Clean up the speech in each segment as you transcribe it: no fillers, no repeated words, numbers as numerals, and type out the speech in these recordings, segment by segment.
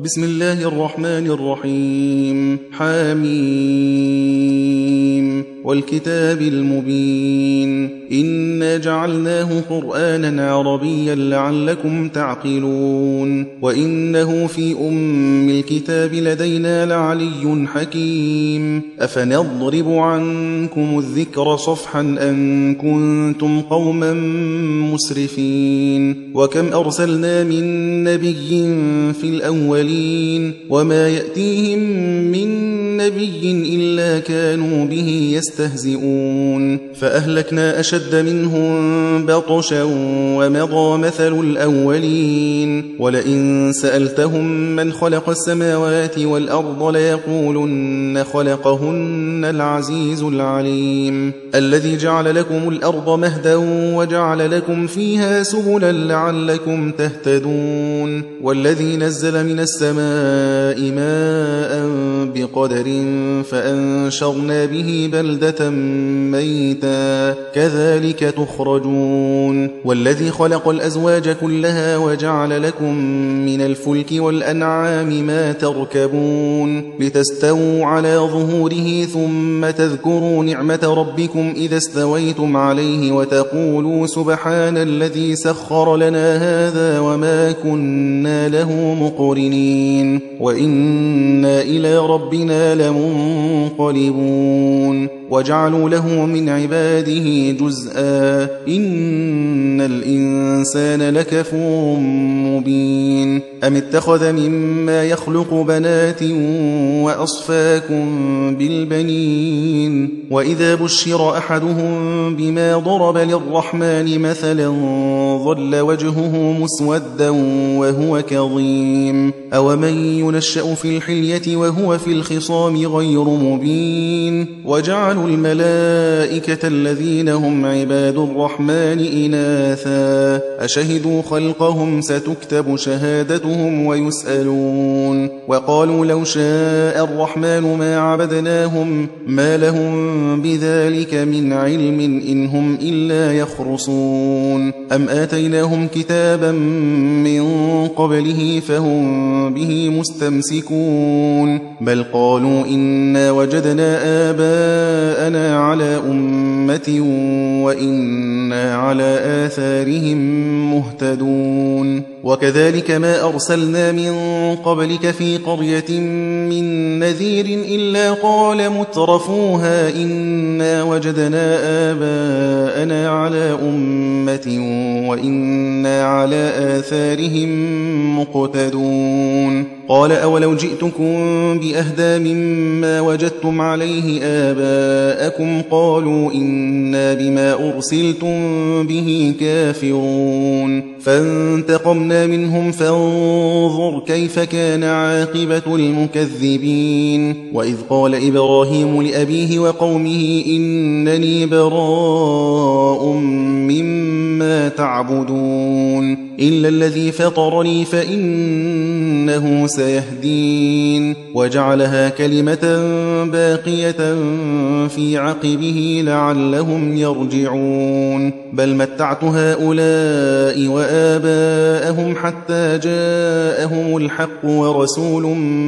بسم الله الرحمن الرحيم. حميم والكتاب المبين إنا جعلناه قرآنا عربيا لعلكم تعقلون وإنه في أم الكتاب لدينا لعلي حكيم أفنضرب عنكم الذكر صفحا أن كنتم قوما مسرفين وكم أرسلنا من نبي في الأولين وما يأتيهم من نبي إلا كانوا به يستهزئون فأهلكنا أشد منهم بطشا ومضى مثل الأولين ولئن سألتهم من خلق السماوات والأرض ليقولن خلقهن العزيز العليم الذي جعل لكم الأرض مهدا وجعل لكم فيها سبلا لعلكم تهتدون والذي نزل من السماء ماء بقدر فأنشرنا به بلدة ميتا كذلك تخرجون والذي خلق الأزواج كلها وجعل لكم من الفلك والأنعام ما تركبون لتستووا على ظهوره ثم تذكروا نعمة ربكم إذا استويتم عليه وتقولوا سبحان الذي سخر لنا هذا وما كنا له مقرنين وإنا إلى ربنا لمنقلبون وجعلوا له من عباده جزءا إن الإنسان لكفور مبين أم اتخذ مما يخلق بنات وأصفاكم بالبنين وإذا بشر أحدهم بما ضرب للرحمن مثلا ظل وجهه مسودا وهو كظيم أومن ينشأ في الحلية وهو في الخصام غير مبين وجعلوا الملائكة الذين هم عباد الرحمن إناثا أشهدوا خلقهم ستكتب شهادتهم ويسألون وقالوا لو شاء الرحمن ما عبدناهم ما لهم بذلك من علم إن هم إلا يخرصون أم آتيناهم كتابا من قبله فهم به مستمسكون بل قالوا إنا وجدنا آباءنا على أمة وإنا على آثارهم مهتدون وكذلك ما أرسلنا من قبلك في قرية من نذير إلا قال مترفوها إنا وجدنا آباءنا على أمة وإنا على آثارهم مقتدون قال أولو جئتكم بأهدى مما وجدتم عليه آباءكم قالوا إنا بما أرسلتم به كافرون فانتقمنا منهم فانظر كيف كان عاقبة المكذبين وإذ قال إبراهيم لأبيه وقومه إنني براء مما تعبدون إلا الذي فطرني فإنه سيهدين وجعلها كلمة باقية في عقبه لعلهم يرجعون بل متعت هؤلاء وآباءهم حتى جاءهم الحق ورسول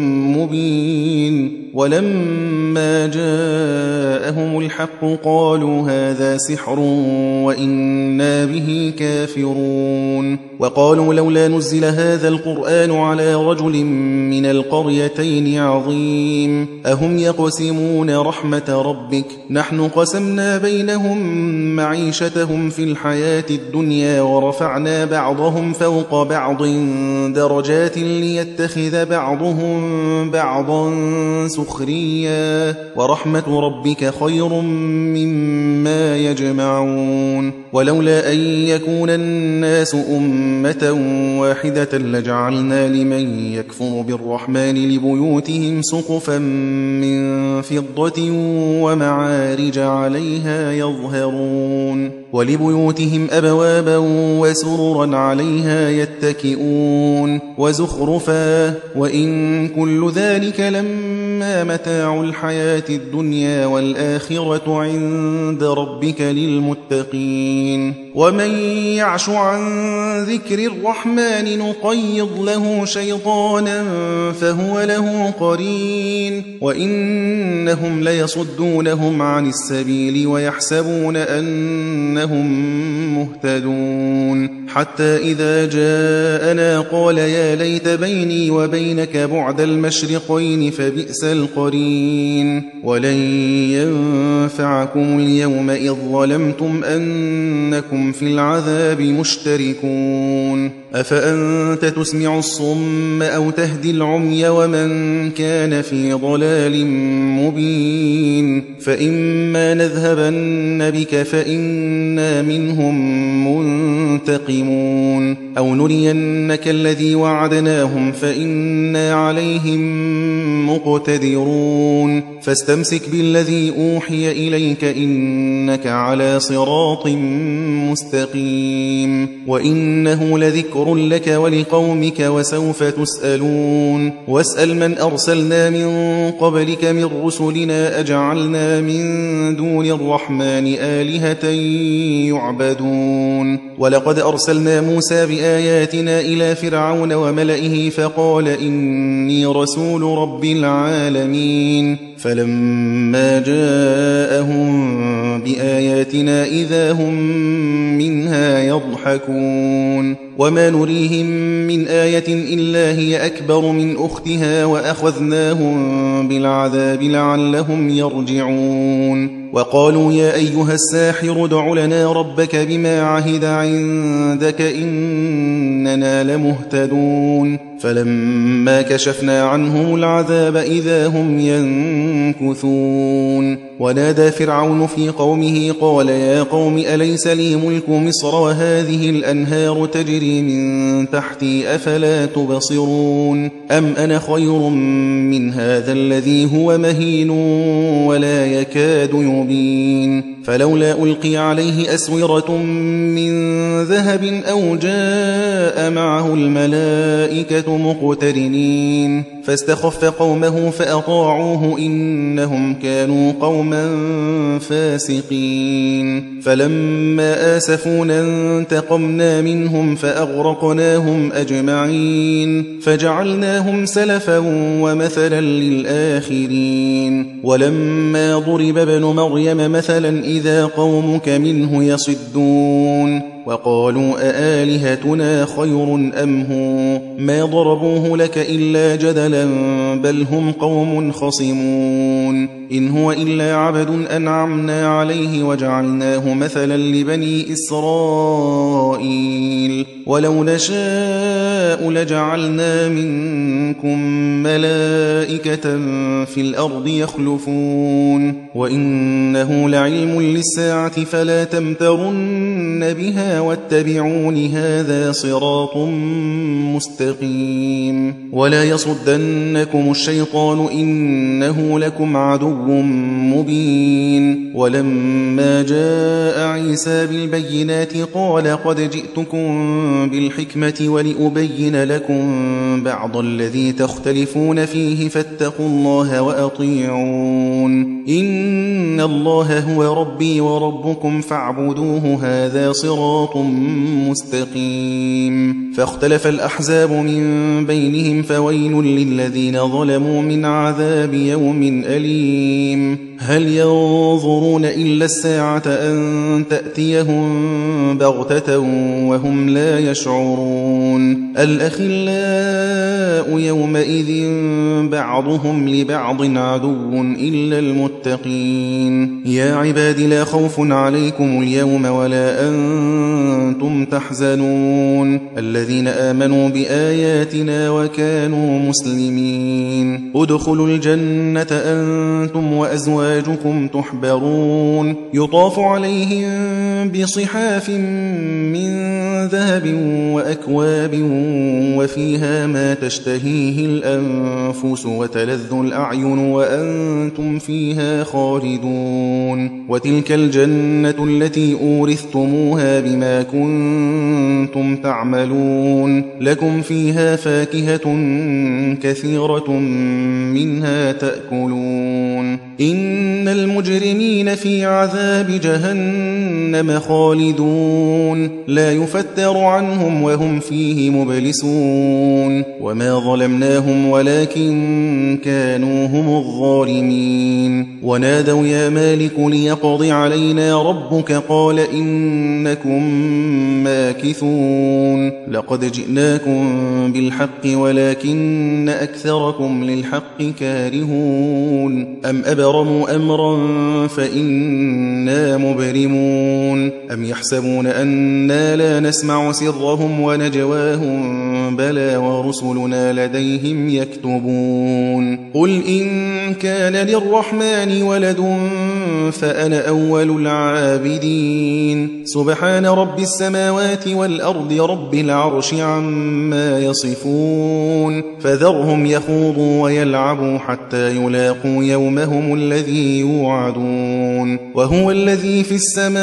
مبين ولما جاءهم الحق قالوا هذا سحر وإنا به كافرون وقالوا لولا نزل هذا القرآن على رجل من القريتين عظيم أهم يقسمون رحمة ربك نحن قسمنا بينهم معيشتهم في الحياة الدنيا ورفعنا بعضهم فوق بعض درجات ليتخذ بعضهم بعضا سخريا ورحمة ربك خير مما يجمعون ولولا أن يكون الناس أمة واحدة لجعلنا لمن يكفر بالرحمن لبيوتهم سقفا من فضة ومعارج عليها يظهرون ولبيوتهم أبوابا وسررا عليها يتكئون وزخرفا وإن كل ذلك لما متاع الحياة الدنيا والآخرة عند ربك للمتقين ومن يعش عن ذكر الرحمن نقيض له شيطانا فهو له قرين وإنهم ليصدونهم عن السبيل ويحسبون أنهم مهتدون حتى إذا جاءنا قال يا ليت بيني وبينك بعد المشرقين فبئس القرين ولن ينفعكم اليوم إذ ظلمتم أنكم في العذاب مشتركون أفأنت تسمع الصم أو تهدي العمي ومن كان في ضلال مبين فإما نذهبن بك فإنا منهم منتقمون أو نرينك الذي وعدناهم فإنا عليهم مقتدرون فاستمسك بالذي أوحي إليك إنك على صراط مستقيم وإنه لذكر لك ولقومك وسوف تسألون واسأل من أرسلنا من قبلك من رسلنا أجعلنا من دون الرحمن آلهة يعبدون ولقد أرسلنا موسى بآياتنا إلى فرعون وملئه فقال إني رسول رب العالمين فلما جاءهم بآياتنا إذا هم منها يضحكون وما نريهم من آية إلا هي أكبر من أختها وأخذناهم بالعذاب لعلهم يرجعون وقالوا يا أيها الساحر ادع لنا ربك بما عهد عندك إننا لمهتدون فلما كشفنا عنهم العذاب إذا هم ينكثون ونادى فرعون في قومه قال يا قوم أليس لي ملك مصر وهذه الأنهار تجري من تحتي أفلا تبصرون أم أنا خير من هذا الذي هو مهين ولا يكاد يبين فلولا ألقي عليه أسورة من ذهب أو جاء معه الملائكة مقترنين فاستخف قومه فأطاعوه إنهم كانوا قوما فاسقين فلما آسفونا انتقمنا منهم فأغرقناهم أجمعين فجعلناهم سلفا ومثلا للآخرين ولما ضرب ابن مريم مثلا إذا قومك منه يصدون وقالوا أآلهتنا خير أم هو ما ضربوه لك إلا جدلا بل هم قوم خصمون إن هو إلا عبد أنعمنا عليه وجعلناه مثلا لبني إسرائيل ولو نشاء لجعلنا منكم ملائكة في الأرض يخلفون وإنه لعلم للساعة فلا تمترن بها واتبعون هذا صراط مستقيم ولا يصدنكم الشيطان إنه لكم عدو مبين ولما جاء عيسى بالبينات قال قد جئتكم بالحكمة ولأبين لكم بعض الذي تختلفون فيه فاتقوا الله وأطيعون إن الله هو ربي وربكم فاعبدوه هذا صراط مستقيم فاختلف الأحزاب من بينهم فويل للذين ظلموا من عذاب يوم أليم هل ينظرون إلا الساعة أن تأتيهم بغتة وهم لا يشعرون الأخلاء يومئذ بعضهم لبعض عدو إلا المتقين يا عباد لا خوف عليكم اليوم ولا أنتم وأنتم تحزنون الذين آمنوا بآياتنا وكانوا مسلمين ادخلوا الجنة أنتم وأزواجكم تحبرون يطاف عليهم بصحاف من ذهب وأكواب وفيها ما تشتهيه الأنفس وتلذ الأعين وأنتم فيها خالدون وتلك الجنة التي أورثتموها بما كنتم تعملون لكم فيها فاكهة كثيرة منها تأكلون إن المجرمين في عذاب جهنم خالدون لا يفتر عنهم وهم فيه مبلسون وما ظلمناهم ولكن كانوا هم الظالمين ونادوا يا مالك ليقض علينا ربك قال إنكم ماكثون لقد جئناكم بالحق ولكن أكثركم للحق كارهون أم أبرموا أمرا فإنا مبرمون أم يحسبون أنا لا نسمع سرهم ونجواهم بلى ورسلنا لديهم يكتبون قل إن كان للرحمن ولد فأنا أول العابدين سبحان رب السماوات والأرض رب العرش عما يصفون فذرهم يخوضوا ويلعبوا حتى يلاقوا يومهم الذي يوعدون وهو الذي في السماء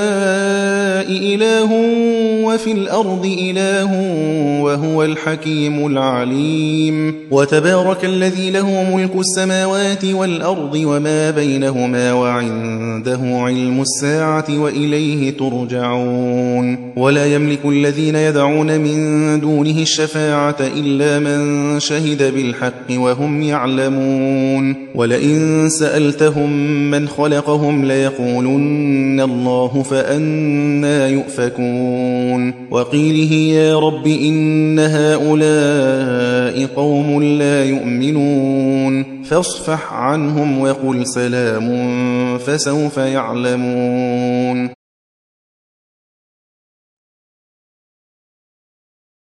إله وفي الأرض إله وهو الحكيم العليم وتبارك الذي له ملك السماوات والأرض وما بينهما وعنده علم الساعة وإليه ترجعون ولا يملك الذين يدعون من دونه الشفاعة إلا من شهد بالحق وهم يعلمون ولئن سألتهم من خلقهم ليقولن الله فأنى يؤفكون وقيله يا رب إن هؤلاء قوم لا يؤمنون فاصفح عنهم وقل سلام فسوف يعلمون